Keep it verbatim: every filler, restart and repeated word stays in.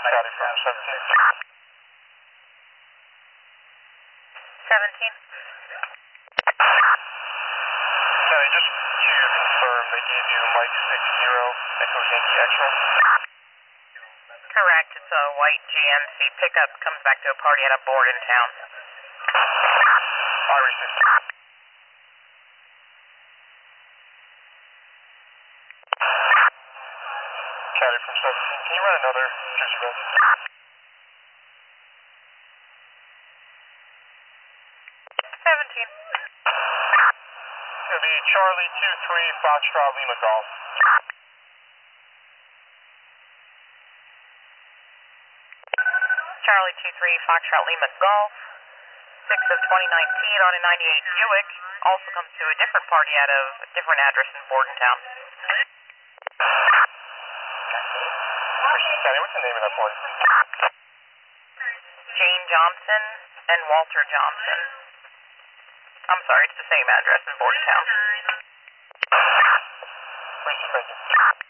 County from seventeen. seventeen. County, just to confirm, they gave you Mike six zero Echo Yankee Extra? Correct. It's a white G M C pickup. Comes back to a party at a board in town. I received. County from seventeen. Can you run another Jersey Red? seventeen. It's going to be Charlie two three Foxtrot Lima Golf. Charlie two three Foxtrot Lima Golf. six of twenty nineteen on a ninety-eight Buick. Also comes to a different party out of a different address in Bordentown. County, what's the name of that party? Jane Johnson and Walter Johnson. I'm sorry, it's the same address in Bordentown. Thank you.